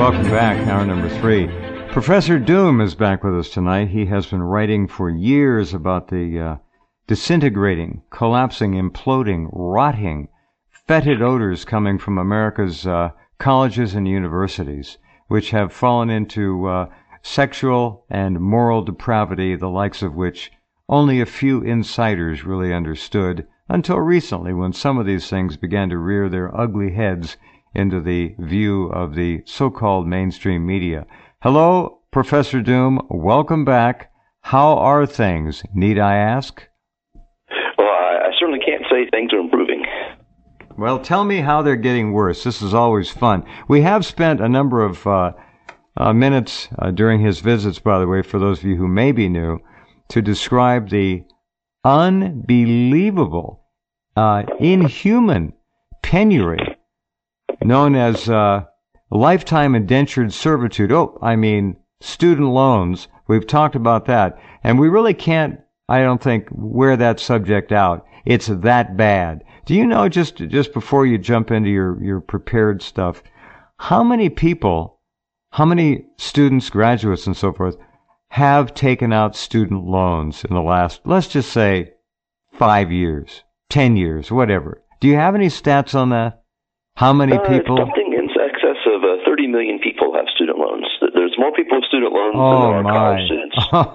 welcome back. Hour number 3. Professor Doom is back with us tonight. He has been writing for years about the disintegrating, collapsing, imploding, rotting, fetid odors coming from America's colleges and universities, which have fallen into sexual and moral depravity, the likes of which only a few insiders really understood until recently, when some of these things began to rear their ugly heads into the view of the so-called mainstream media. Hello, Professor Doom. Welcome back. How are things, need I ask? Well, I certainly can't say things are improving. Well, tell me how they're getting worse. This is always fun. We have spent a number of minutes during his visits, by the way, for those of you who may be new, to describe the unbelievable, inhuman penury known as lifetime indentured servitude. Student loans. We've talked about that. And we really can't, I don't think, wear that subject out. It's that bad. Do you know, just before you jump into your prepared stuff, how many people, how many students, graduates, and so forth, have taken out student loans in the last, let's just say, 5 years, 10 years, whatever? Do you have any stats on that? How many people? Something in excess of 30 million people have student loans. There's more people with student loans than there are college students.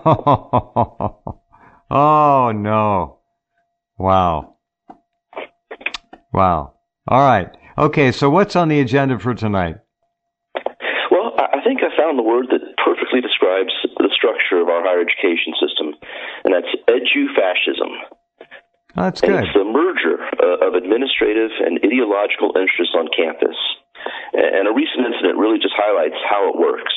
Oh, no. Wow. All right. Okay, so what's on the agenda for tonight? Well, I think I found the word that perfectly describes the structure of our higher education system, and that's edufascism. Oh, that's good. It's the merger of administrative and ideological interests on campus. And a recent incident really just highlights how it works.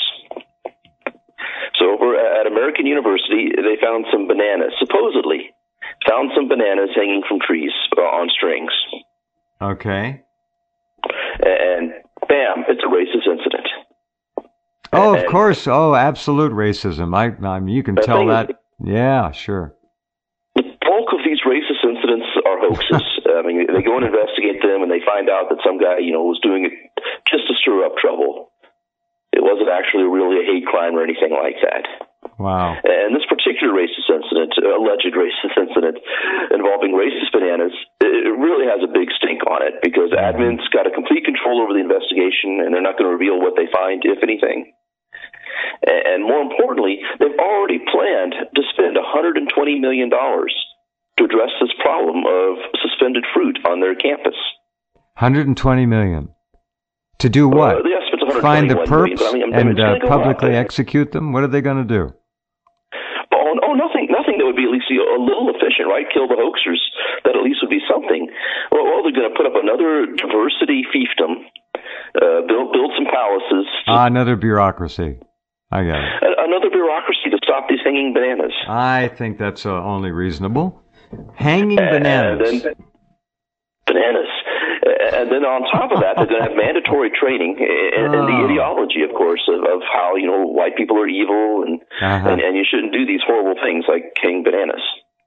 So over at American University, they found some bananas, supposedly found some bananas hanging from trees on strings. Okay. And bam, it's a racist incident. Oh, of course. Oh, absolute racism. I mean, you can tell that. Yeah, sure. The bulk of these racist incidents are hoaxes. I mean, they go and investigate them, and they find out that some guy, was doing it just to stir up trouble. It wasn't actually really a hate crime or anything like that. Wow. And this particular racist incident, alleged racist incident involving racist bananas, it really has a big stink on it because admin's got a complete control over the investigation, and they're not going to reveal what they find, if anything. And more importantly, they've already planned to spend $120 million to address this problem of suspended fruit on their campus. $120 million. To do what? The estimate's $121 Find the perps million, but and publicly execute them? What are they going to do? Oh, nothing that would be at least a little efficient, right? Kill the hoaxers. That at least would be something. Well, they're going to put up another diversity fiefdom, build some palaces. Another bureaucracy. I got it. Another bureaucracy to stop these hanging bananas. I think that's only reasonable. Hanging bananas. Bananas. And then on top of that, they're going to have mandatory training in the ideology, of course, of how, white people are evil and you shouldn't do these horrible things like hang bananas.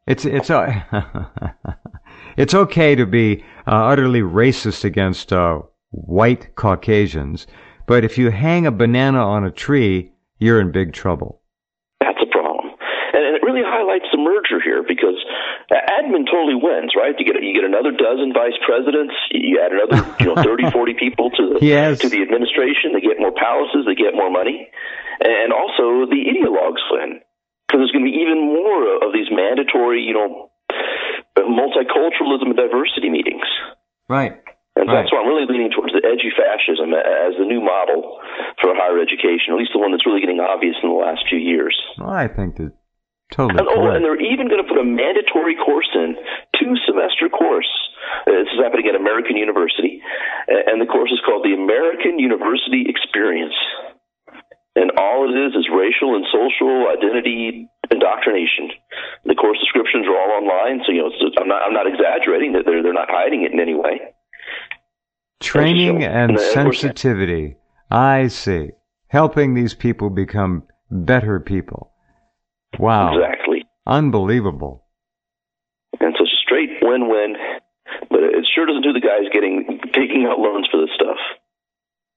It's okay to be utterly racist against white Caucasians, but if you hang a banana on a tree, you're in big trouble. That's a problem. And it really highlights the merger here because admin totally wins, right? You get another dozen vice presidents. You add another 30, 40 people to the administration. They get more palaces. They get more money. And also the ideologues win because there's going to be even more of these mandatory, multiculturalism and diversity meetings. Right. And that's why I'm really leaning towards the edufascism as the new model for higher education, at least the one that's really getting obvious in the last few years. Well, I think that totally correct. And they're even going to put a mandatory course in, 2-semester course. This is happening at American University, and the course is called the American University Experience. And all it is racial and social identity indoctrination. The course descriptions are all online, so I'm not exaggerating that they're not hiding it in any way. Training and sensitivity. I see. Helping these people become better people. Wow. Exactly. Unbelievable. And so straight win-win, but it sure doesn't do the guys taking out loans for this stuff.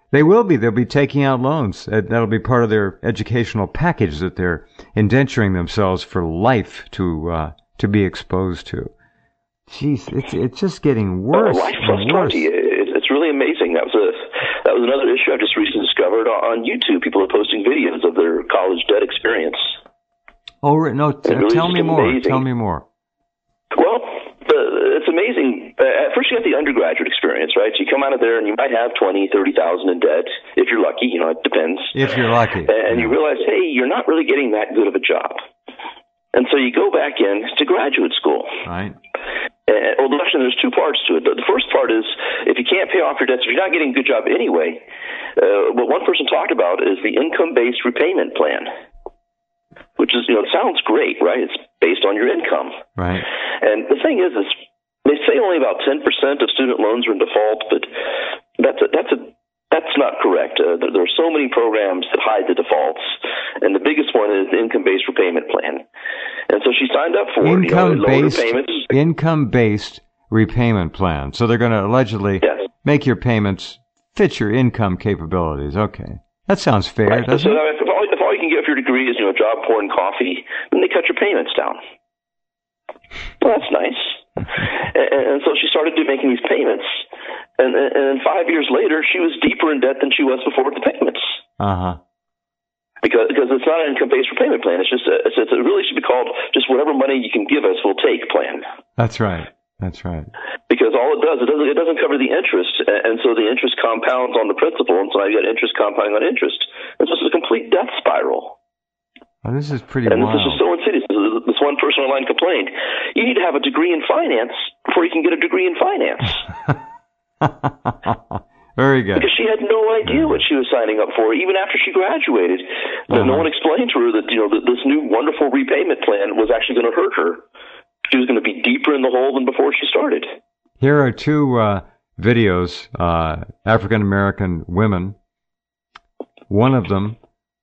They will be. They'll be taking out loans. That'll be part of their educational package that they're indenturing themselves for life to be exposed to. Jeez, it's just getting worse and worse. It's really amazing. That was another issue I just recently discovered on YouTube. People are posting videos of their college debt experience. Oh no! Really tell me more. Amazing. Tell me more. Well, it's amazing. At first, you have the undergraduate experience, right? So you come out of there and you might have $20,000, $30,000 in debt if you're lucky. It depends. If you're lucky, and you realize, hey, you're not really getting that good of a job, and so you go back in to graduate school. Right. Well, actually, there's two parts to it. The first part is if you can't pay off your debts, if you're not getting a good job anyway, what one person talked about is the income-based repayment plan, which is, it sounds great, right? It's based on your income. Right. And the thing is they say only about 10% of student loans are in default, but that's not correct. There are so many programs that hide the defaults, and the biggest one is the income-based repayment plan. And so she signed up for income-based repayment plan. So they're going to allegedly make your payments fit your income capabilities. Okay, that sounds fair, right. Doesn't it? If all you can get for your degree is a job pouring coffee, then they cut your payments down. Well, that's nice. And so she started making these payments, and 5 years later, she was deeper in debt than she was before the payments. Because it's not an income-based repayment plan. It's just it really should be called just whatever money you can give us, we'll take plan. That's right. That's right. Because all it doesn't cover the interest, and so the interest compounds on the principal, and so now you got interest compounding on interest. It's just a complete death spiral. Oh, this is pretty wild. And this is so insidious. This one person online complained, you need to have a degree in finance before you can get a degree in finance. Very good. Because she had no idea what she was signing up for, even after she graduated. No one explained to her that that this new wonderful repayment plan was actually going to hurt her. She was going to be deeper in the hole than before she started. Here are two videos, African American women. One of them,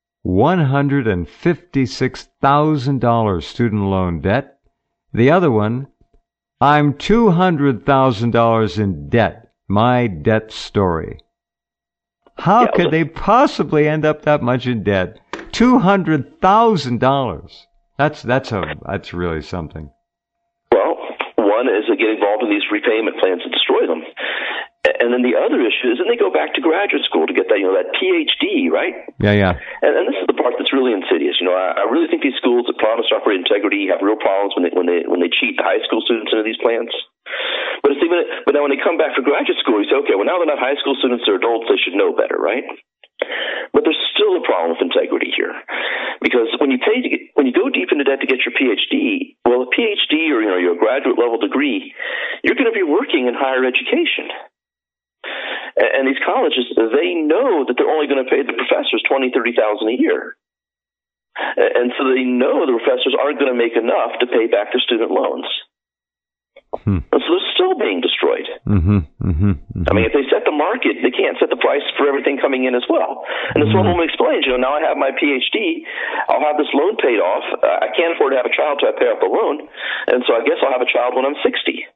$156,000 student loan debt. The other one, I'm $200,000 in debt. My debt story. How could they possibly end up that much in debt? $200,000. That's really something. Well, one is to get involved in these repayment plans and destroy them. And then the other issue is then they go back to graduate school to get that, that PhD, right? Yeah. And this is the part that's really insidious. I really think these schools that promise to operate integrity have real problems when they cheat the high school students into these plans. But now when they come back for graduate school, you say, okay, well now they're not high school students, they're adults, they should know better, right? But there's still a problem with integrity here, because when you go deep into debt to get your PhD, well, a PhD or your graduate level degree, you're going to be working in higher education. And these colleges, they know that they're only going to pay the professors $20,000, $30,000 a year. And so they know the professors aren't going to make enough to pay back their student loans. And so they're still being destroyed. I mean, if they set the market, they can't set the price for everything coming in as well. And this one woman explains, now I have my PhD, I'll have this loan paid off. I can't afford to have a child till I pay off the loan. And so I guess I'll have a child when I'm 60.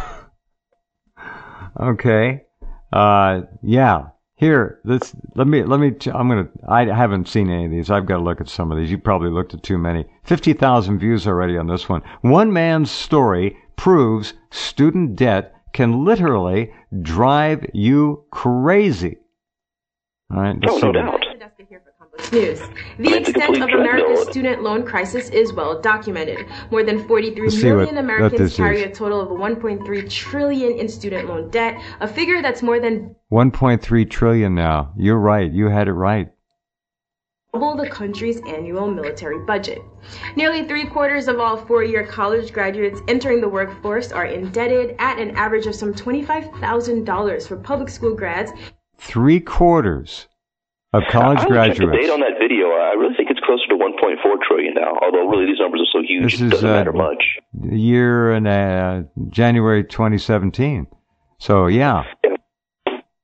Okay. Yeah. Here, I haven't seen any of these. I've got to look at some of these. You probably looked at too many. 50,000 views already on this one. One man's story proves student debt can literally drive you crazy. All right. No doubt. News. The extent of America's student loan crisis is well documented. More than 43 million Americans carry a total of 1.3 trillion in student loan debt, a figure that's more than 1.3 trillion now. You're right. You had it right. Double the country's annual military budget. Nearly 3/4 of all four-year college graduates entering the workforce are indebted at an average of some $25,000 for public school grads. 3/4 of college graduates. The date on that video, I really think it's closer to 1.4 trillion now, although really these numbers are so huge it doesn't matter much. Year in January 2017. So, yeah.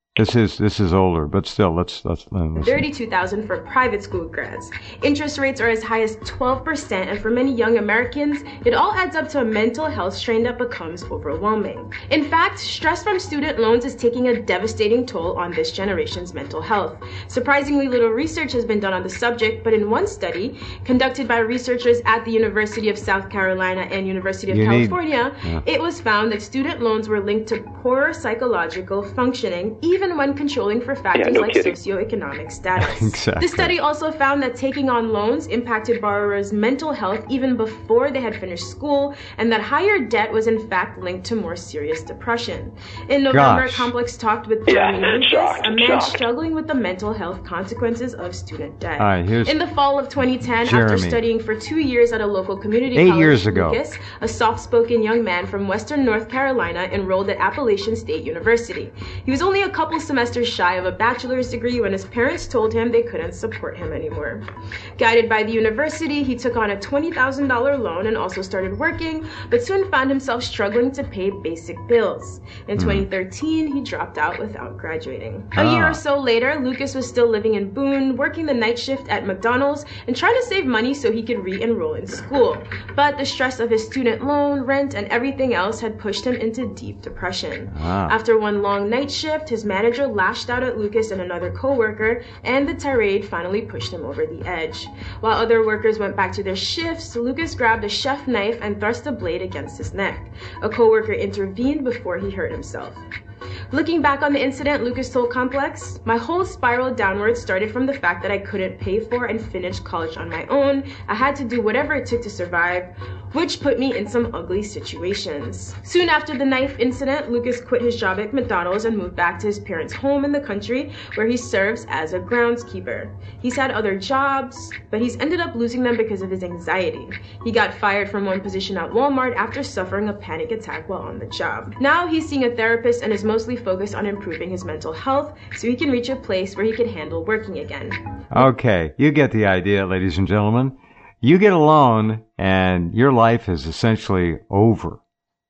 This is older, but still, let's listen. $32,000 for private school grads. Interest rates are as high as 12%, and for many young Americans, it all adds up to a mental health strain that becomes overwhelming. In fact, stress from student loans is taking a devastating toll on this generation's mental health. Surprisingly little research has been done on the subject, but in one study conducted by researchers at the University of South Carolina and University of California, it was found that student loans were linked to poorer psychological functioning, even when controlling for factors like socioeconomic status. Exactly. The study also found that taking on loans impacted borrowers' mental health even before they had finished school, and that higher debt was in fact linked to more serious depression. In November, Complex talked with Jeremy Lucas, a man struggling with the mental health consequences of student debt. In the fall of 2010, after studying for 2 years at a local community college, Lucas, a soft-spoken young man from Western North Carolina, enrolled at Appalachian State University. He was only a couple semesters shy of a bachelor's degree when his parents told him they couldn't support him anymore. Guided by the university, he took on a $20,000 loan and also started working, but soon found himself struggling to pay basic bills. In 2013, he dropped out without graduating. A year or so later, Lucas was still living in Boone, working the night shift at McDonald's and trying to save money so he could re-enroll in school. But the stress of his student loan, rent, and everything else had pushed him into deep depression. After one long night shift, his manager lashed out at Lucas and another co-worker, and the tirade finally pushed him over the edge. While other workers went back to their shifts, Lucas grabbed a chef knife and thrust a blade against his neck. A co-worker intervened before he hurt himself. Looking back on the incident, Lucas told Complex, "My whole spiral downward started from the fact that I couldn't pay for and finish college on my own. I had to do whatever it took to survive, which put me in some ugly situations." Soon after the knife incident, Lucas quit his job at McDonald's and moved back to his parents' home in the country, where he serves as a groundskeeper. He's had other jobs, but he's ended up losing them because of his anxiety. He got fired from one position at Walmart after suffering a panic attack while on the job. Now he's seeing a therapist and is mostly focused on improving his mental health so he can reach a place where he can handle working again. Okay, you get the idea, ladies and gentlemen. You get a loan and your life is essentially over.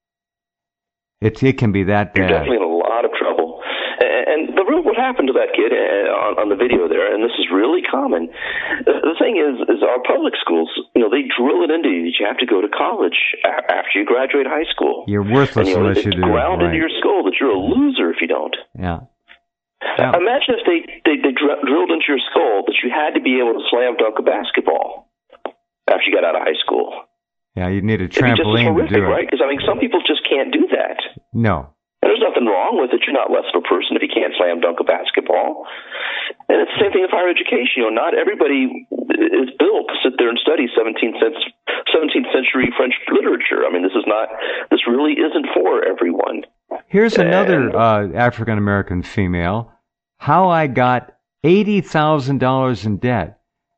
It can be that bad. You're definitely in a lot of trouble. And what happened to that kid on the video there, and this is really common. The thing is our public schools, they drill it into you that you have to go to college after you graduate high school. You're worthless unless you do. Ground into your skull that you're a loser if you don't. Yeah. Imagine if they drilled into your skull that you had to be able to slam dunk a basketball after you got out of high school. Yeah, you'd need a trampoline to do it. Right? Because, some people just can't do that. No. And there's nothing wrong with it. You're not less of a person if you can't slam dunk a basketball. And it's the same thing with higher education. Not everybody is built to sit there and study 17th century French literature. This really isn't for everyone. Here's another African-American female. How I got $80,000 in debt.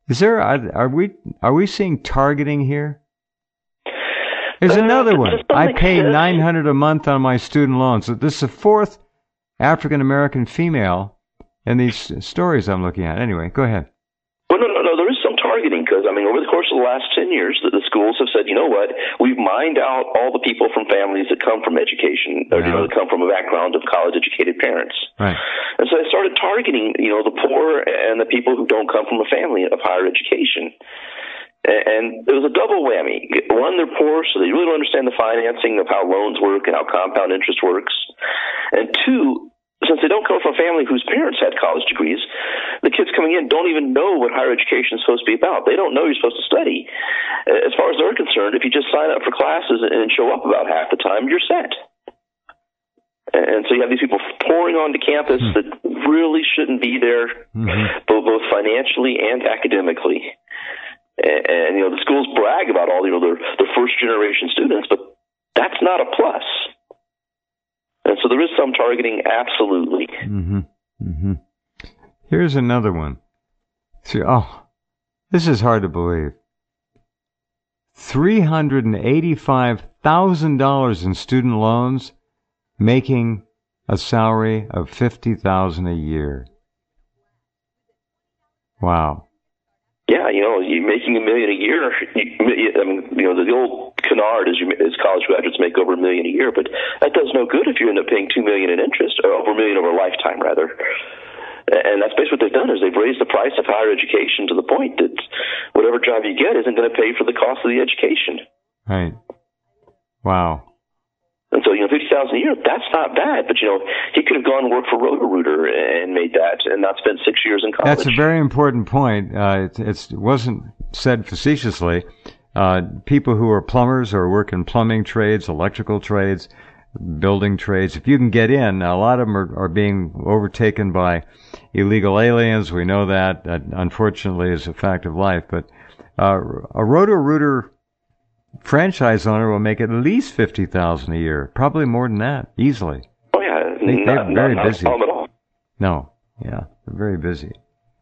Are we seeing targeting here? There's another one. I pay $900 a month on my student loans. So this is the fourth African-American female in these stories I'm looking at. Anyway, go ahead. Well, no. There is some targeting because, over the course of the last 10 years, the schools have said, you know what, we've mined out all the people from families that come from education, or that come from a background of college-educated parents. Right. And so they started targeting, the poor and the people who don't come from a family of higher education. And it was a double whammy. One, they're poor, so they really don't understand the financing of how loans work and how compound interest works. And two, since they don't come from a family whose parents had college degrees, the kids coming in don't even know what higher education is supposed to be about. They don't know you're supposed to study. As far as they're concerned, if you just sign up for classes and show up about half the time, you're set. And so you have these people pouring onto campus that really shouldn't be there, both financially and academically. And the schools brag about all their first generation students, but that's not a plus. And so there is some targeting, absolutely. Here's another one. This is hard to believe. $385,000 in student loans, making a salary of $50,000 a year. Wow. Yeah, you're making $1 million a year. The old canard as college graduates make over $1 million a year, but that does no good if you end up paying $2 million in interest, or over $1 million over a lifetime, rather. And that's basically what they've done, is they've raised the price of higher education to the point that whatever job you get isn't going to pay for the cost of the education. Right. Wow. And so, $50,000 a year, that's not bad. But, he could have gone and worked for Roto-Rooter and made that and not spent 6 years in college. That's a very important point. It wasn't said facetiously. People who are plumbers or work in plumbing trades, electrical trades, building trades, if you can get in, a lot of them are being overtaken by illegal aliens. We know that unfortunately is a fact of life. But a Roto-Rooter franchise owner will make at least $50,000 a year, probably more than that, easily. Oh yeah, they're very busy. Not at all. No, yeah, they're very busy.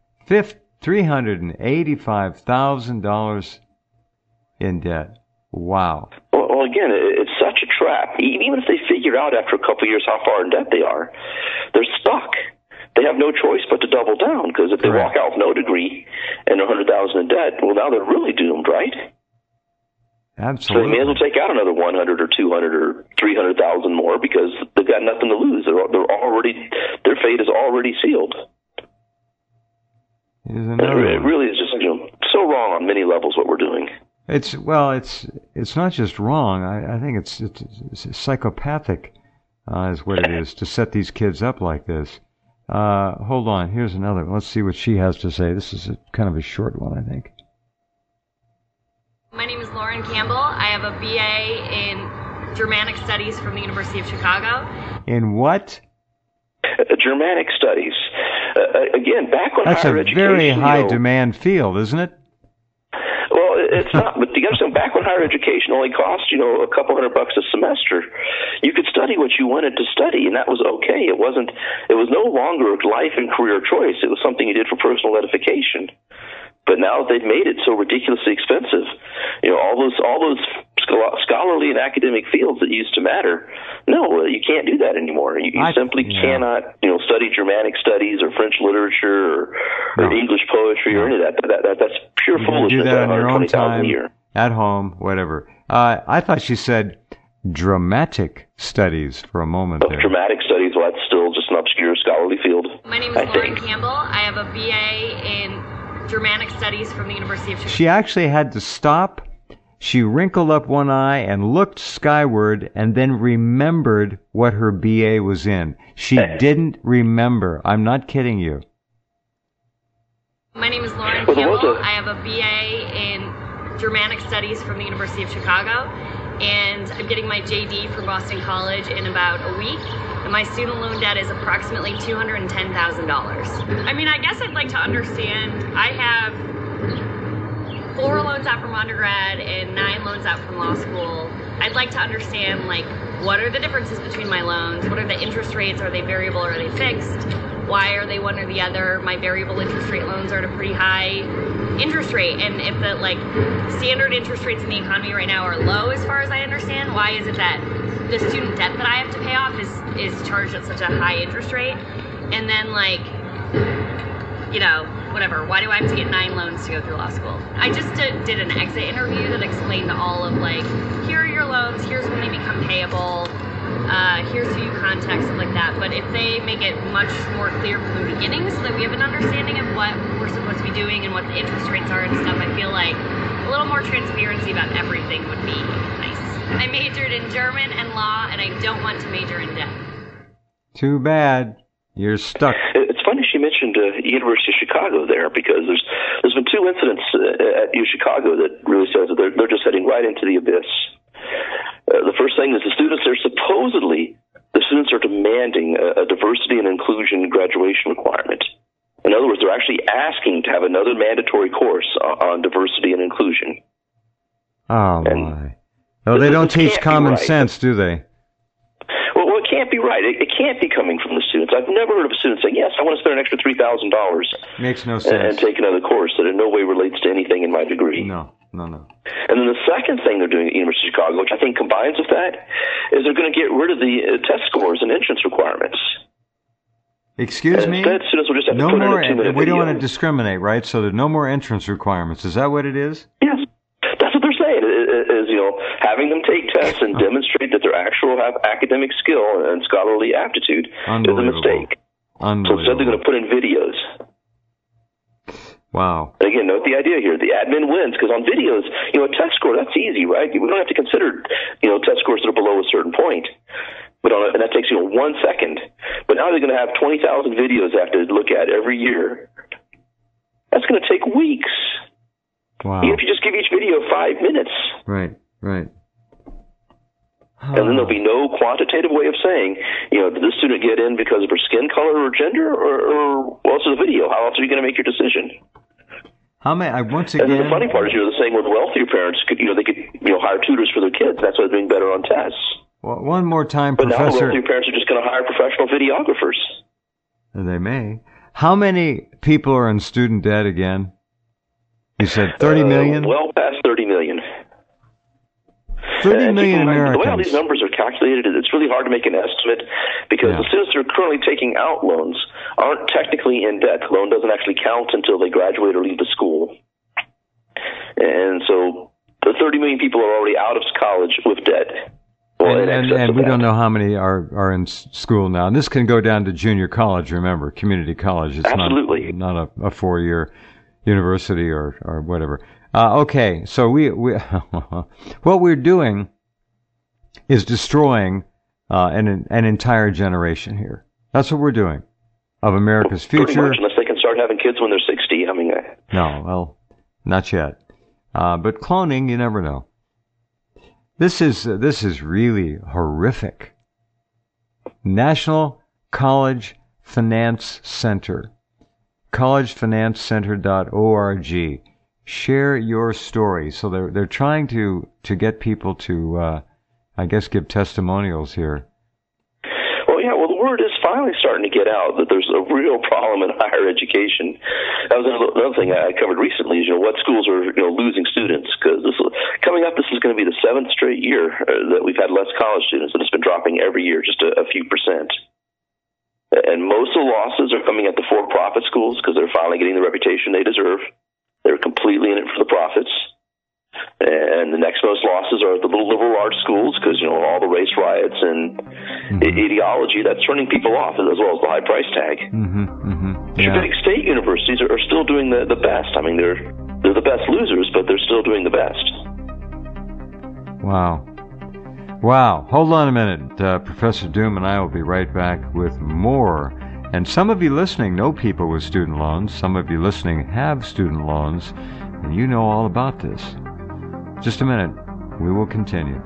$385,000 in debt. Wow. Well, again, it's such a trap. Even if they figure out after a couple of years how far in debt they are, they're stuck. They have no choice but to double down, because if they walk out with no degree and they're $100,000 in debt, well, now they're really doomed, right? Absolutely. So they may as well take out another 100 or 200 or 300,000 more, because they've got nothing to lose. Their fate is already sealed. It really is just so wrong on many levels what we're doing. It's not just wrong. I think it's psychopathic, is what it is, to set these kids up like this. Hold on, here's another. Let's see what she has to say. This is kind of a short one, I think. My name is Lauren Campbell. I have a BA in Germanic Studies from the University of Chicago. In what? Germanic Studies. Again, back when that's higher a education... very high demand field, isn't it? Well, it's not, but you understand, back when higher education only cost, a couple $100 a semester, you could study what you wanted to study, and that was okay. It was no longer a life and career choice. It was something you did for personal edification. But now that they've made it so ridiculously expensive, all those scholarly and academic fields that used to matter, no, you can't do that anymore. You simply cannot, study Germanic studies or French literature or English poetry or any of that. That's pure foolishness. Do that on your own time, a year. At home, whatever. I thought she said dramatic studies for a moment there. Dramatic studies, well, that's still just an obscure scholarly field. My name is Lauren Campbell. I have a BA in Germanic Studies from the University of Chicago. She actually had to stop. She wrinkled up one eye and looked skyward and then remembered what her BA was in. She didn't remember. I'm not kidding you. My name is Lauren Campbell. I have a BA in Germanic Studies from the University of Chicago, and I'm getting my JD from Boston College in about a week. And my student loan debt is approximately $210,000. I mean, I guess I'd like to understand. I have 4 loans out from undergrad and 9 loans out from law school. I'd like to understand, what are the differences between my loans? What are the interest rates? Are they variable or are they fixed? Why are they one or the other? My variable interest rate loans are at a pretty high interest rate. And if the, standard interest rates in the economy right now are low, as far as I understand, why is it that the student debt that I have to pay off is charged at such a high interest rate? And then, whatever, why do I have to get 9 loans to go through law school? I just did an exit interview that explained all of, here are your loans, here's when they become payable, here's who you contact, stuff like that. But if they make it much more clear from the beginning so that we have an understanding of what we're supposed to be doing and what the interest rates are and stuff, I feel like a little more transparency about everything would be nice. I majored in German and law, and I don't want to major in debt. Too bad. You're stuck. It's funny she mentioned University of Chicago there, because there's been 2 incidents at U Chicago that really says that they're just heading right into the abyss. The first thing is the students are demanding a diversity and inclusion graduation requirement. In other words, they're actually asking to have another mandatory course on diversity and inclusion. Oh, my. No, they don't teach common sense, do they? Well, it can't be right. It can't be coming from the students. I've never heard of a student saying, yes, I want to spend an extra $3,000. Makes no sense. And take another course that in no way relates to anything in my degree. No. And then the second thing they're doing at the University of Chicago, which I think combines with that, is they're going to get rid of the test scores and entrance requirements. Excuse me? Instead, students will just have to put in a 2-minute we don't video. want to discriminate, right? So there's no more entrance requirements. Is that what it is? Yes. That's what they're saying. having them take tests and demonstrate that their actual academic skill and scholarly aptitude is a mistake. So instead they're going to put in videos. Wow. And again, note the idea here. The admin wins because on videos, a test score, that's easy, right? We don't have to consider, test scores that are below a certain point. But and that takes, 1 second. But now they're going to have 20,000 videos they have to look at every year. That's going to take weeks. Wow. Even if you just give each video 5 minutes. Right. And then there'll be no quantitative way of saying, did this student get in because of her skin color or gender, or well, it's a video. How else are you going to make your decision? How many? Once again, and the funny part is, they're saying where the wealthier parents could, they could, hire tutors for their kids. That's why they're doing better on tests. Well, one more time, but Professor. Now the wealthier parents are just going to hire professional videographers. They may. How many people are in student debt again? You said 30 million? Well past 30 million. 30 million Americans. The way all these numbers are calculated, it's really hard to make an estimate because the students that are currently taking out loans aren't technically in debt. The loan doesn't actually count until they graduate or leave the school. And so the 30 million people are already out of college with debt. And we don't know how many are in school now. And this can go down to junior college, remember, community college. It's absolutely not a 4-year university or whatever. Okay, so we what we're doing is destroying an entire generation here. That's what we're doing of America's future. Pretty much, unless they can start having kids when they're 60. I mean, no, well, not yet. But cloning, you never know. This is really horrific. National College Finance Center, collegefinancecenter.org. Share your story. So they're trying to get people to, I guess, give testimonials here. Well, the word is finally starting to get out that there's a real problem in higher education. That was another thing I covered recently is, what schools are, losing students. Because coming up, this is going to be the 7th straight year that we've had less college students, and it's been dropping every year, just a few percent. And most of the losses are coming at the for-profit schools because they're finally getting the reputation they deserve. They're completely in it for the profits. And the next most losses are at the little liberal arts schools because, all the race riots and ideology, that's turning people off, as well as the high price tag. Yeah. Big state universities are still doing the best. I mean, they're the best losers, but they're still doing the best. Wow. Hold on a minute. Professor Doom and I will be right back with more. And some of you listening know people with student loans. Some of you listening have student loans, and you know all about this. Just a minute. We will continue.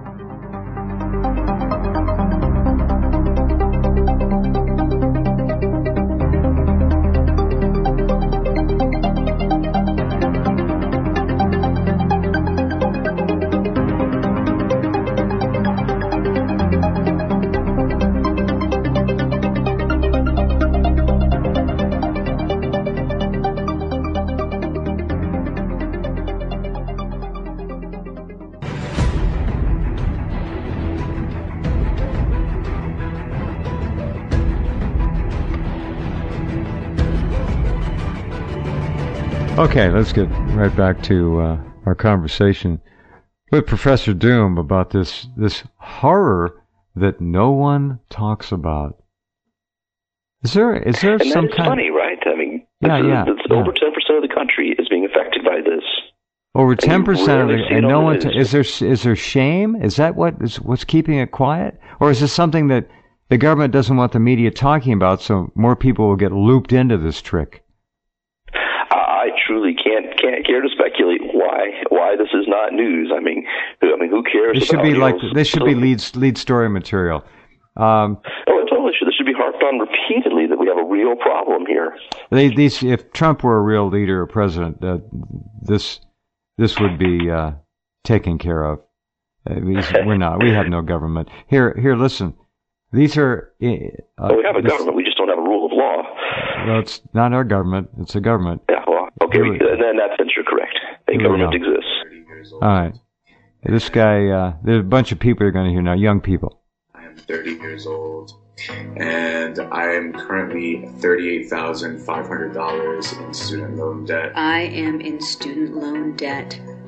Okay, let's get right back to our conversation with Professor Doom about this horror that no one talks about. Is there and some that's kind? Funny, right? I mean, over 10% of the country is being affected by this. Over 10% of the, and no one. Is there shame? Is that what's keeping it quiet, or is this something that the government doesn't want the media talking about, so more people will get looped into this trick? I truly can't care to speculate why this is not news. I mean, who cares? This should be this should be lead story material. Oh, it totally should. This should be harped on repeatedly that we have a real problem here. If Trump were a real leader or president, this would be taken care of. We're not. We have no government. Here. Listen. These are. We have a government. We just don't have a rule of law. Well, it's not our government. It's a government. Yeah. Well, okay. Then that sense you're correct. A government exists. All right. This guy. There's a bunch of people you're going to hear now. Young people. I am 30 years old, and I am currently $38,500 in student loan debt. I am in student loan debt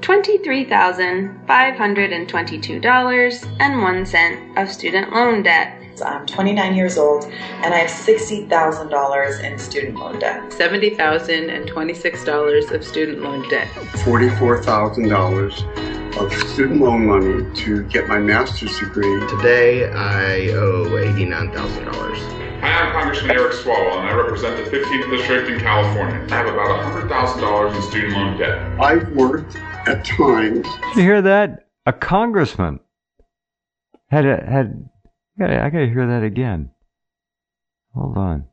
$23,522.01 of student loan debt. I'm 29 years old and I have $60,000 in student loan debt. $70,026 of student loan debt. $44,000 of student loan money to get my master's degree. Today I owe $89,000. Hi, I'm Congressman Eric Swalwell, and I represent the 15th District in California. I have about $100,000 in student loan debt. I've worked at times. Did you hear that? A congressman had. I gotta hear that again. Hold on.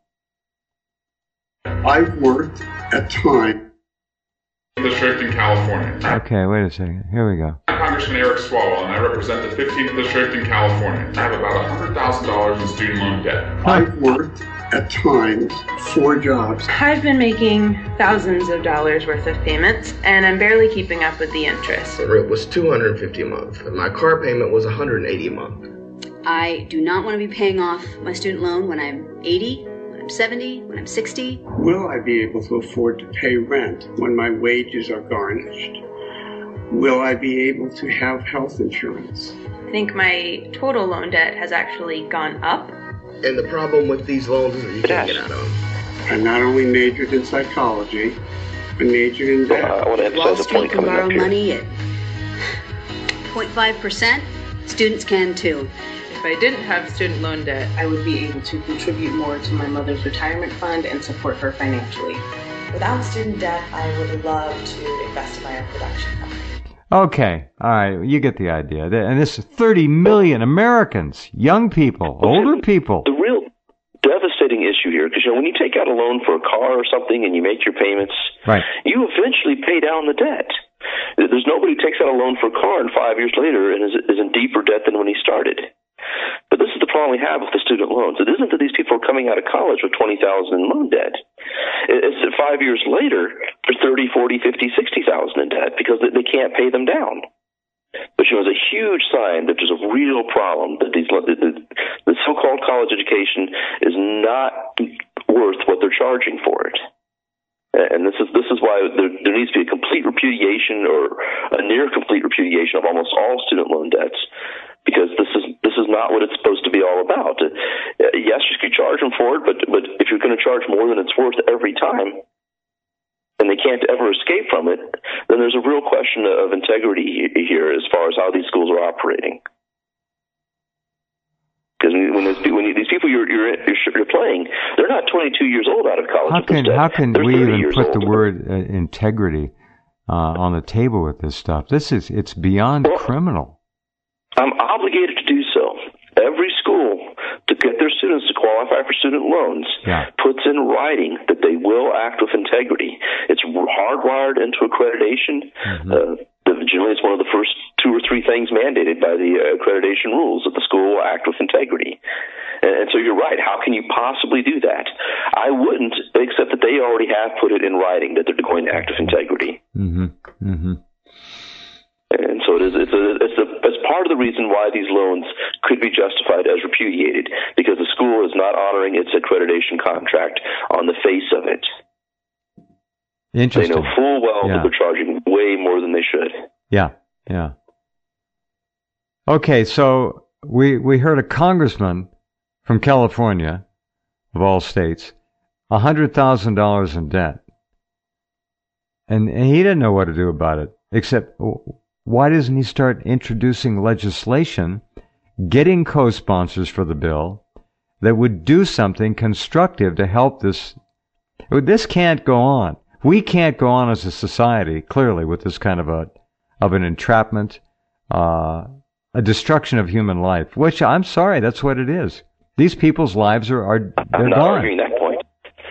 I've worked at times. District in California. Okay, wait a second. Here we go. I'm Congressman Eric Swalwell, and I represent the 15th District in California. I have about $100,000 in student loan debt. I've worked at times 4 jobs. I've been making thousands of dollars worth of payments, and I'm barely keeping up with the interest. The rent was $250 a month, and my car payment was $180 a month. I do not want to be paying off my student loan when I'm 80, when I'm 70, when I'm 60. Will I be able to afford to pay rent when my wages are garnished? Will I be able to have health insurance? I think my total loan debt has actually gone up. And the problem with these loans is that you can't get out of them. I not only majored in psychology, I majored in debt. I want to emphasize a point coming up here. Wall Street can borrow money at 0.5%. Students can too. If I didn't have student loan debt, I would be able to contribute more to my mother's retirement fund and support her financially. Without student debt, I would love to invest in my own production company. Okay, all right, you get the idea. And this is 30 million Americans, young people, older people. The real devastating issue here, because when you take out a loan for a car or something and you make your payments, right, you eventually pay down the debt. There's nobody who takes out a loan for a car and 5 years later and is in deeper debt than when he started. But this is the problem we have with the student loans. It isn't that these people are coming out of college with $20,000 in loan debt. It's that 5 years later, they're $30,000, $40,000, $50,000, $60,000 in debt because they can't pay them down. But it's a huge sign that there's a real problem, that the so-called college education is not worth what they're charging for it. And this is why there needs to be a complete repudiation or a near complete repudiation of almost all student loan debts, because this is not what it's supposed to be all about. Yes, you could charge them for it, but if you're going to charge more than it's worth every time, and they can't ever escape from it, then there's a real question of integrity here as far as how these schools are operating. Because when these people you're playing, they're not 22 years old out of college. How can we even put the word integrity on the table with this stuff? It's beyond criminal. I'm obligated to do so. Every school, to get their students to qualify for student loans, puts in writing that they will act with integrity. It's hardwired into accreditation. Mm-hmm. Generally, it's one of the first 2 or 3 things mandated by the accreditation rules, that the school will act with integrity. And so you're right. How can you possibly do that? I wouldn't, except that they already have put it in writing that they're going to act with integrity. Mm-hmm. Mm-hmm. And so it's part of the reason why these loans could be justified as repudiated, because the school is not honoring its accreditation contract on the face of it. Interesting. They know full well that they're charging way more than they should. Yeah. Okay, so we heard a congressman from California, of all states, $100,000 in debt. And he didn't know what to do about it, except why doesn't he start introducing legislation, getting co-sponsors for the bill, that would do something constructive to help this? This can't go on. We can't go on as a society, clearly, with this kind of an entrapment, a destruction of human life, which, I'm sorry, that's what it is. These people's lives they're I'm not gone. arguing that point.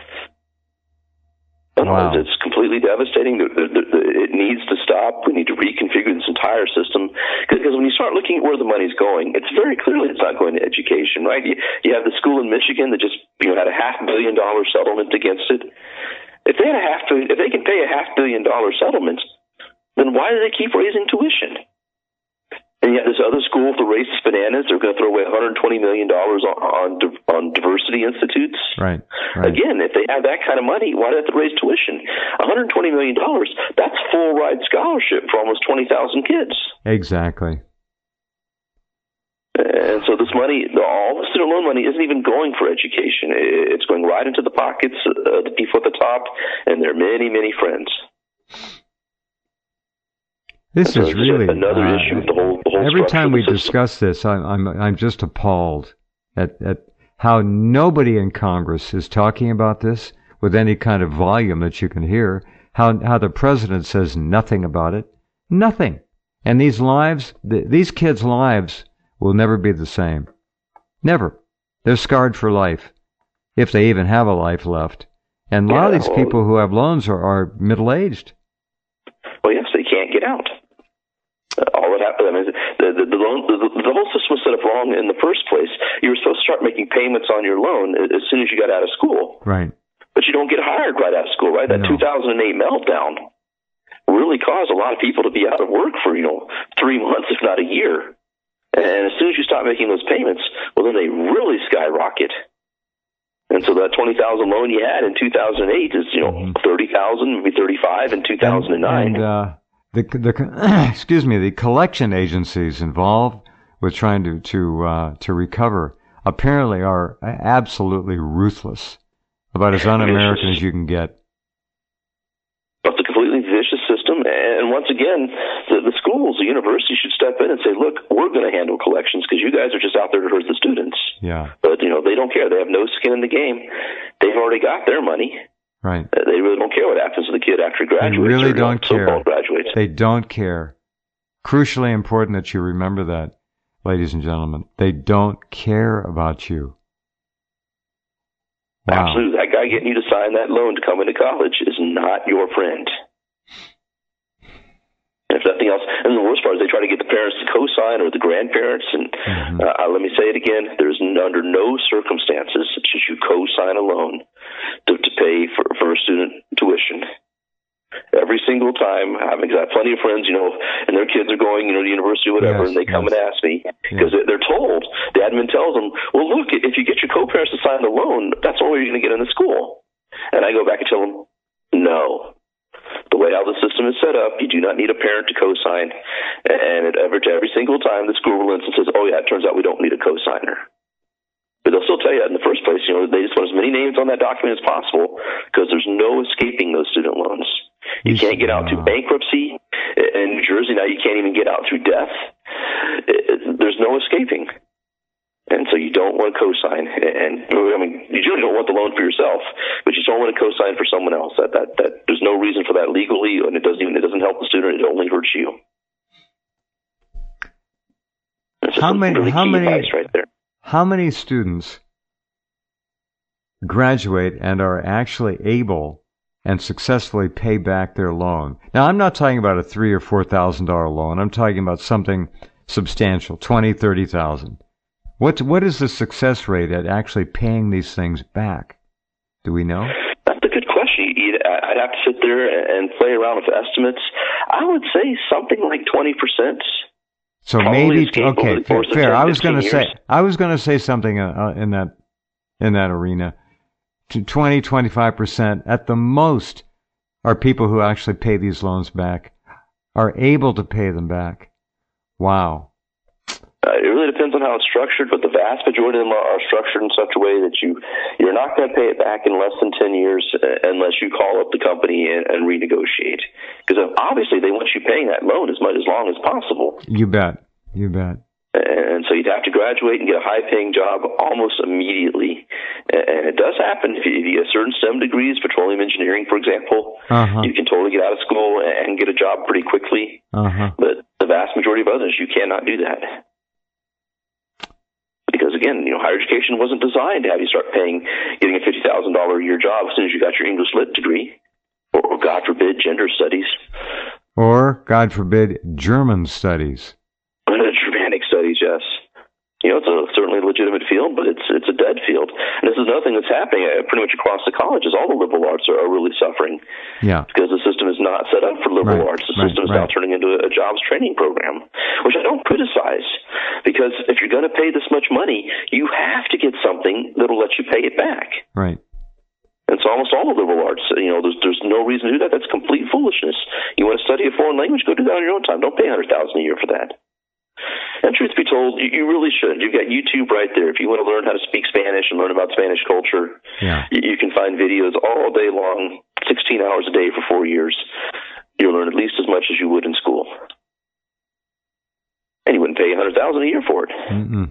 Wow. It's completely devastating. It needs to stop. We need to reconfigure this entire system. Because when you start looking at where the money's going, it's very clearly it's not going to education, right? You have the school in Michigan that just had a $500 million settlement against it. If they can pay a $500 million settlement, then why do they keep raising tuition? And yet this other school, the racist bananas, they're going to throw away $120 million on diversity institutes. Right. Again, if they have that kind of money, why do they have to raise tuition? $120 million, that's full ride scholarship for almost 20,000 kids. Exactly. And so this money, all the student loan money, isn't even going for education. It's going right into the pockets of the people at the top and their many, many friends. This is really another issue with the whole every time we discuss this, I'm just appalled at how nobody in Congress is talking about this with any kind of volume that you can hear. How the president says nothing about it, nothing, and these lives, these kids' lives will never be the same, never. They're scarred for life, if they even have a life left. And a lot of these people who have loans are middle-aged. Well, yes, they can't get out. All that happened, I mean, the whole system was set up wrong in the first place. You were supposed to start making payments on your loan as soon as you got out of school. Right. But you don't get hired right out of school, right? That 2008 meltdown really caused a lot of people to be out of work for, 3 months, if not a year. And as soon as you stop making those payments, well, then they really skyrocket. And so that $20,000 loan you had in 2008 is, $30,000, maybe $35,000 in 2009. And the collection agencies involved with trying to recover apparently are absolutely ruthless, about as un-American as you can get. It's a completely vicious system, and once again, the schools, the universities should step in and say, look, we're going to handle collections because you guys are just out there to hurt the students. Yeah. But, they don't care. They have no skin in the game. They've already got their money. Right. They really don't care what happens to the kid after he graduates. They really don't care. So-called graduates. They don't care. Crucially important that you remember that, ladies and gentlemen. They don't care about you. Wow. Absolutely. That guy getting you to sign that loan to come into college is not your friend. And if nothing else, and the worst part is they try to get the parents to co-sign or the grandparents. And let me say it again: there's under no circumstances should you co-sign a loan to pay for a student tuition. Every single time, I've got plenty of friends, and their kids are going, to university or whatever, and they come and ask me because they're told, the admin tells them, well, look, if you get your co-parents to sign the loan, that's the only way you're going to get into school. And I go back and tell them, no. The way how the system is set up, you do not need a parent to co-sign. And every single time the school relents and says, oh, yeah, it turns out we don't need a co-signer. But they'll still tell you that in the first place, they just want as many names on that document as possible because there's no escaping those student loans. You can't get out through bankruptcy. In New Jersey now, you can't even get out through death. There's no escaping. And so you don't want to co-sign. And you generally don't want the loan for yourself, but you don't want to co-sign for someone else. That there's no reason for that legally, and it doesn't help the student. It only hurts you. How many students graduate and are actually able and successfully pay back their loan? Now, I'm not talking about a $3,000 or $4,000 loan. I'm talking about something substantial, $20,000, $30,000. What is the success rate at actually paying these things back? Do we know? That's a good question. I'd have to sit there and play around with estimates. I would say something like 20%. So maybe fair. I was going to say something in that arena. 20-25% at the most are people who actually pay these loans back, are able to pay them back. Wow. It really depends on how it's structured, but the vast majority of them are structured in such a way that you're not going to pay it back in less than 10 years unless you call up the company and renegotiate. Because obviously they want you paying that loan as long as possible. You bet. And so you'd have to graduate and get a high-paying job almost immediately. And it does happen. If you get certain STEM degrees, petroleum engineering, for example, you can totally get out of school and get a job pretty quickly. But the vast majority of others, you cannot do that. Because, again, higher education wasn't designed to have you start getting a $50,000 a year job as soon as you got your English Lit degree. Or, God forbid, gender studies. Or, God forbid, German studies. Germanic studies, yes. It's certainly a legitimate field, but it's a dead field. And this is another thing that's happening pretty much across the colleges. All the liberal arts are really suffering. Yeah. Because the system is not set up for liberal arts. The system is now turning into a jobs training program, which I don't criticize, because if you're going to pay this much money, you have to get something that'll let you pay it back. Right. And so almost all the liberal arts, there's no reason to do that. That's complete foolishness. You want to study a foreign language, go do that on your own time. Don't pay $100,000 a year for that. And truth be told, you really should. You've got YouTube right there. If you want to learn how to speak Spanish and learn about Spanish culture, you can find videos all day long, 16 hours a day for 4 years. You'll learn at least as much as you would in school. And you wouldn't pay $100,000 a year for it.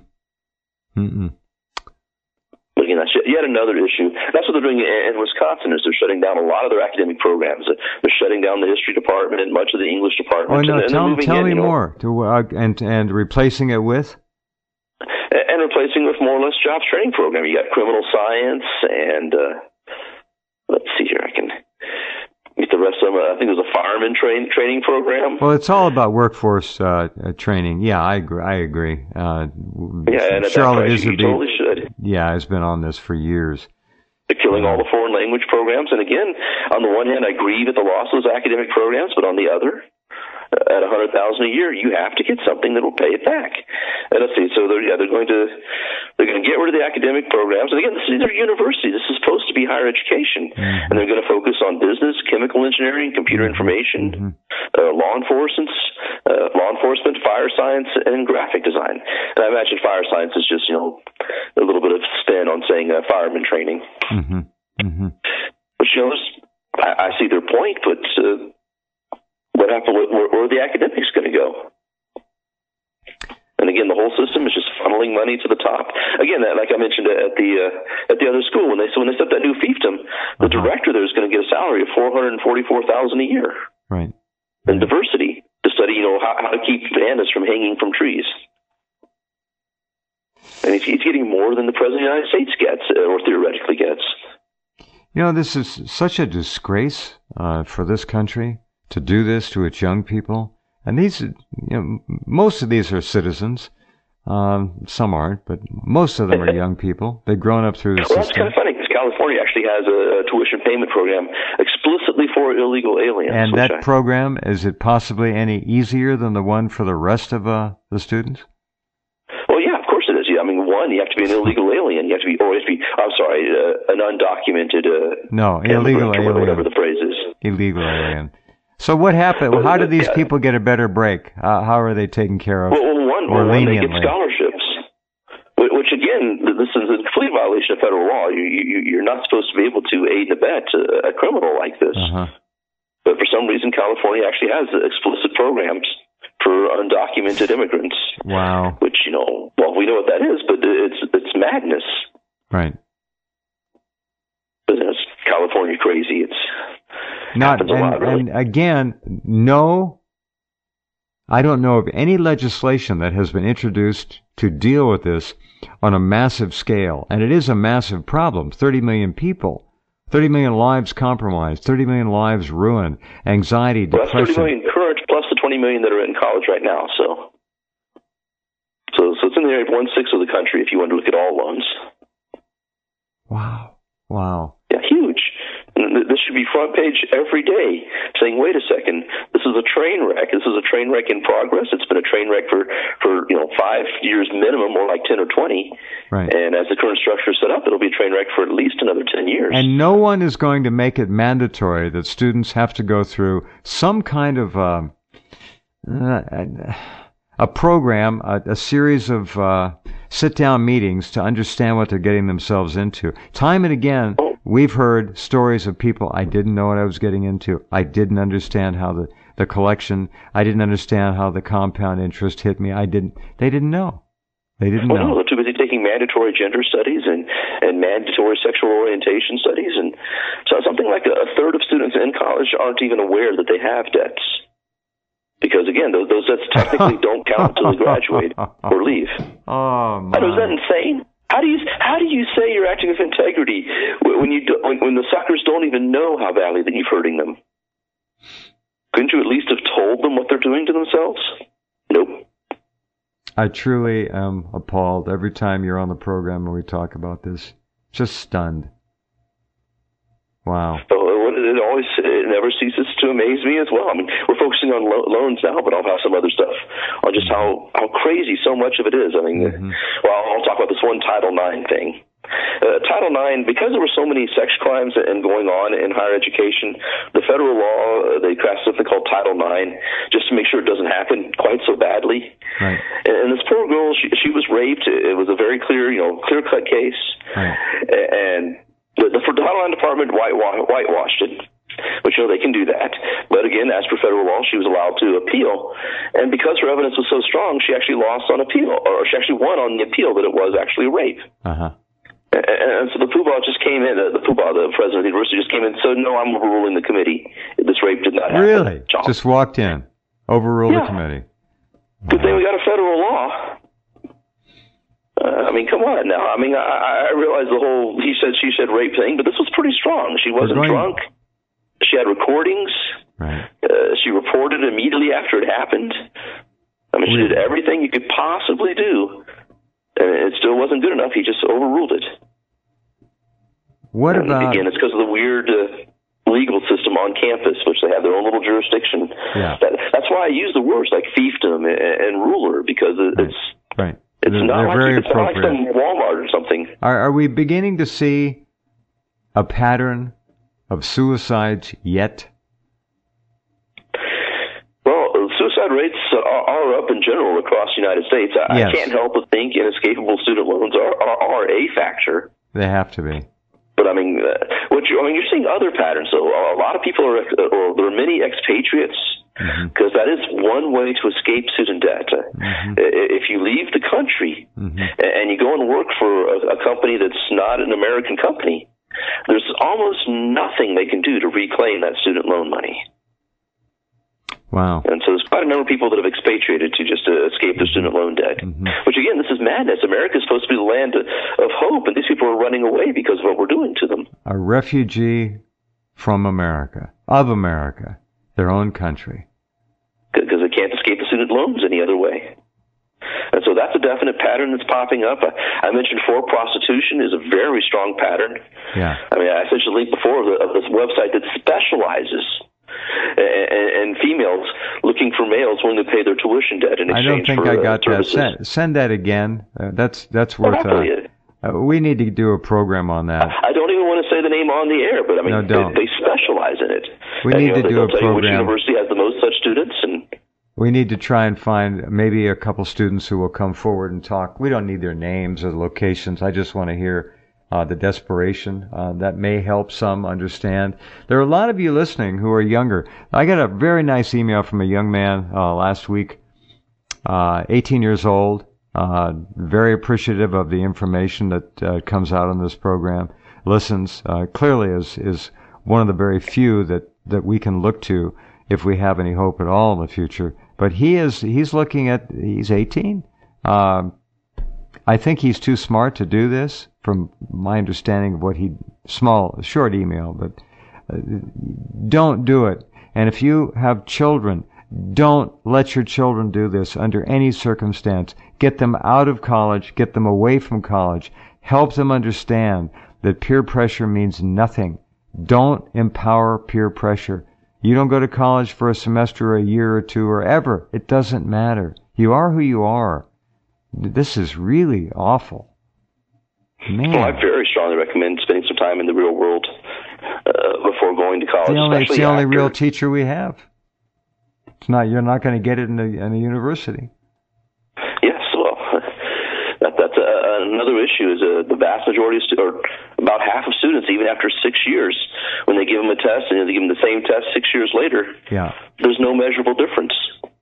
But again, that's yet another issue. That's what they're doing in Wisconsin, is they're shutting down a lot of their academic programs. They're shutting down the history department and much of the English department. Tell me more. And replacing it with? And replacing with more or less jobs training program. You got criminal science and, let's see here, I can get the rest of them. I think there's a fireman training program. Well, it's all about workforce training. Yeah, I agree. And at Charlotte that price, you totally should. Yeah, has been on this for years. They're killing all the foreign language programs. And again, on the one hand, I grieve at the loss of those academic programs, but on the other, at $100,000 a year, you have to get something that will pay it back. And let's see, so they're going to get rid of the academic programs. And again, these are universities. This is supposed to be higher education, and they're going to focus on business, chemical engineering, computer information, law enforcement, fire science, and graphic design. And I imagine fire science is just a little bit of spin on saying fireman training. But I see their point, but. What happened? Where are the academics going to go? And again, the whole system is just funneling money to the top. Again, like I mentioned at the other school, when they set that new fiefdom, the director there is going to get a salary of $444,000 a year. Right. And diversity to study, how to keep bananas from hanging from trees. And he's getting more than the president of the United States gets, or theoretically gets. This is such a disgrace for this country. To do this to its young people, and these, most of these are citizens. Some aren't, but most of them are young people. They've grown up through the system. That's kind of funny because California actually has a tuition payment program explicitly for illegal aliens. And that program, is it possibly any easier than the one for the rest of the students? Well, yeah, of course it is. I mean, one, you have to be an illegal alien. You have to be, an undocumented. Illegal alien. Whatever the phrase is. Illegal alien. So what happened? How did these people get a better break? How are they taken care of? One, they get scholarships, which again, this is a complete violation of federal law. You're not supposed to be able to aid and abet a criminal like this. But for some reason, California actually has explicit programs for undocumented immigrants. Wow. Which, we know what that is, but it's madness. Right. But it's California crazy. It's not, and again, I don't know of any legislation that has been introduced to deal with this on a massive scale. And it is a massive problem. 30 million people, 30 million lives compromised, 30 million lives ruined, anxiety, depression. That's 30 million current plus the 20 million that are in college right now. So it's in the area of 1/6 of the country if you want to look at all loans. Wow. Yeah, huge. This should be front page every day saying, wait a second, this is a train wreck. This is a train wreck in progress. It's been a train wreck for 5 years minimum, or like 10 or 20. Right. And as the current structure is set up, it'll be a train wreck for at least another 10 years. And no one is going to make it mandatory that students have to go through some kind of a program, a series of sit-down meetings to understand what they're getting themselves into. Time and again, we've heard stories of people, I didn't know what I was getting into. I didn't understand how the collection, I didn't understand how the compound interest hit me. They didn't know. They didn't know. No, they're too busy taking mandatory gender studies and mandatory sexual orientation studies. And so something like a third of students in college aren't even aware that they have debts. Because, again, those debts technically don't count until they graduate or leave. Oh, my. Is that insane? How do you say you're acting with integrity when the suckers don't even know how badly that you're hurting them? Couldn't you at least have told them what they're doing to themselves? Nope. I truly am appalled every time you're on the program and we talk about this. Just stunned. Wow. So it it never ceases to amaze me as well. I mean, we're focusing on loans now, but I'll have some other stuff on just how crazy so much of it is. I mean, well, I'll talk about this one Title IX thing. Title IX, because there were so many sex crimes and going on in higher education, the federal law, they crafted something called Title IX just to make sure it doesn't happen quite so badly. Right. And this poor girl, she was raped. It was a very clear-cut case. Right. And the Title IX department whitewashed it. But, they can do that. But, again, as per federal law, she was allowed to appeal. And because her evidence was so strong, she actually lost on appeal, or she actually won on the appeal that it was actually a rape. Uh-huh. And so the Poobah just came in, the president of the university, just came in and said, no, I'm overruling the committee. This rape did not happen. Really? Just walked in, overruled the committee. Good thing we got a federal law. I mean, come on now. I mean, I realize the whole he said, she said rape thing, but this was pretty strong. She wasn't drunk. She had recordings. Right. She reported immediately after it happened. I mean, she did everything you could possibly do. And it still wasn't good enough. He just overruled it. What about... Again, it's because of the weird legal system on campus, which they have their own little jurisdiction. Yeah. That's why I use the words like fiefdom and ruler, because it's... Right. It's not very it's not like some Walmart or something. Are we beginning to see a pattern of suicides yet? Well, suicide rates are up in general across the United States. Yes. I can't help but think inescapable student loans are a factor. They have to be. But I mean, you're seeing other patterns. So a lot of people or there are many expatriates, because that is one way to escape student debt. If you leave the country and you go and work for a company that's not an American company, there's almost nothing they can do to reclaim that student loan money. Wow. And so there's quite a number of people that have expatriated to just escape their student loan debt. Which, again, this is madness. America is supposed to be the land of hope, and these people are running away because of what we're doing to them. A refugee from America, of America, their own country. Because they can't escape the student loans any other way. And so that's a definite pattern that's popping up. I mentioned before, prostitution is a very strong pattern. Yeah. I mean, I sent you a link before of this website that specializes and females looking for males willing to pay their tuition debt in exchange for I don't think I got services. that. Send that again. That's worth we need to do a program on that. I don't even want to say the name on the air, but I mean, they specialize in it. We need to do a program. Which university has the most such students, and we need to try and find maybe a couple students who will come forward and talk. We don't need their names or locations. I just want to hear the desperation. That may help some understand. There are a lot of you listening who are younger. I got a very nice email from a young man last week, 18 years old, very appreciative of the information that comes out on this program, listens, clearly is one of the very few that we can look to if we have any hope at all in the future. But he's 18. I think he's too smart to do this, from my understanding of what short email, but don't do it. And if you have children, don't let your children do this under any circumstance. Get them out of college, get them away from college, help them understand that peer pressure means nothing. Don't empower peer pressure. You don't go to college for a semester or a year or two or ever. It doesn't matter. You are who you are. This is really awful. Man. Well, I very strongly recommend spending some time in the real world before going to college. It's the only real teacher we have. You're not going to get it in a university. Yes, well, that's another issue. Is the vast majority or about half of students, even after 6 years, when they give them a test and they give them the same test 6 years later, there's no measurable difference.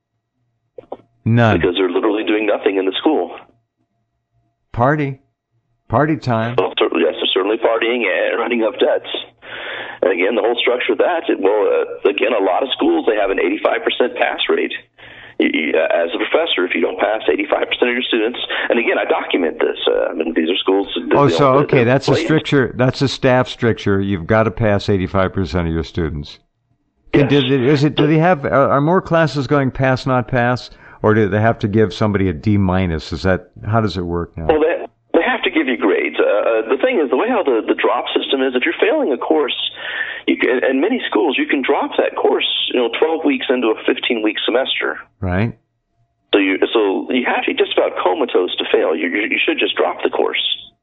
None. Because they're literally doing nothing in the school. Party time. Well, yes, they're certainly partying and running up debts. And again, the whole structure of that, again, a lot of schools, they have an 85% pass rate. As a professor, if you don't pass 85% of your students, and again, I document this. I mean, these are schools. That's a stricture. That's a staff stricture. You've got to pass 85% of your students. Yes. Do they have? Are more classes going pass, not pass, or do they have to give somebody a D-? How does it work now? Well, they have to give you grades. The thing is, the way how the drop system is, if you're failing a course, in many schools, you can drop that course, 12 weeks into a 15-week semester. Right. So you have to be just about comatose to fail. You should just drop the course.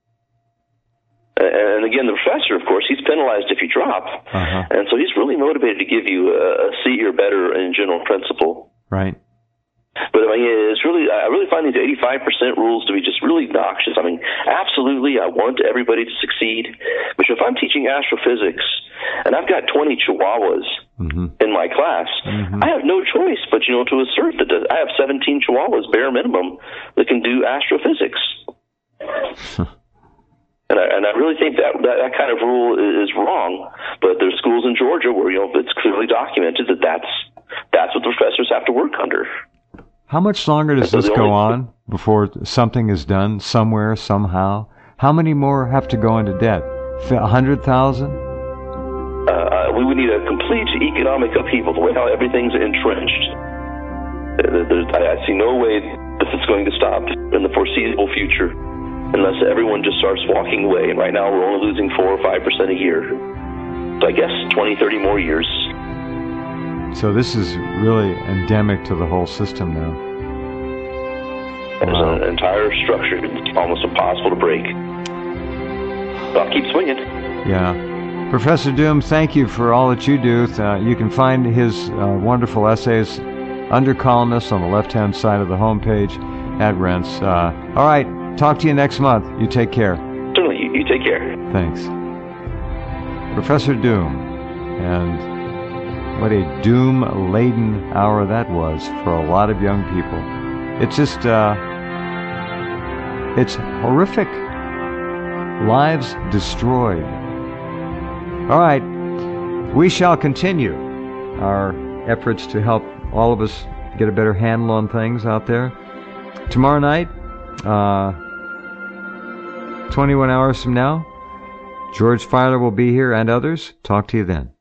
And again, the professor, of course, he's penalized if you drop. And so he's really motivated to give you a C or better in general principle. Right. But I really find these 85% rules to be just really obnoxious. I mean, absolutely, I want everybody to succeed. But if I'm teaching astrophysics and I've got 20 chihuahuas in my class, I have no choice but, to assert that I have 17 chihuahuas, bare minimum, that can do astrophysics. And I really think that kind of rule is wrong. But there's schools in Georgia where, it's clearly documented that that's what the professors have to work under. How much longer does this go on before something is done somewhere, somehow? How many more have to go into debt? 100,000? We would need a complete economic upheaval, the way how everything's entrenched. I see no way this is going to stop in the foreseeable future unless everyone just starts walking away. And right now we're only losing 4 or 5% a year. So I guess 20, 30 more years. So this is really endemic to the whole system now. There's an entire structure that's almost impossible to break. So I'll keep swinging. Yeah. Professor Doom, thank you for all that you do. You can find his wonderful essays under columnists on the left-hand side of the homepage at Rense. All right. Talk to you next month. You take care. Certainly. You take care. Thanks. Professor Doom. And what a doom-laden hour that was for a lot of young people. It's just, it's horrific. Lives destroyed. All right. We shall continue our efforts to help all of us get a better handle on things out there. Tomorrow night, 21 hours from now, George Filer will be here and others. Talk to you then.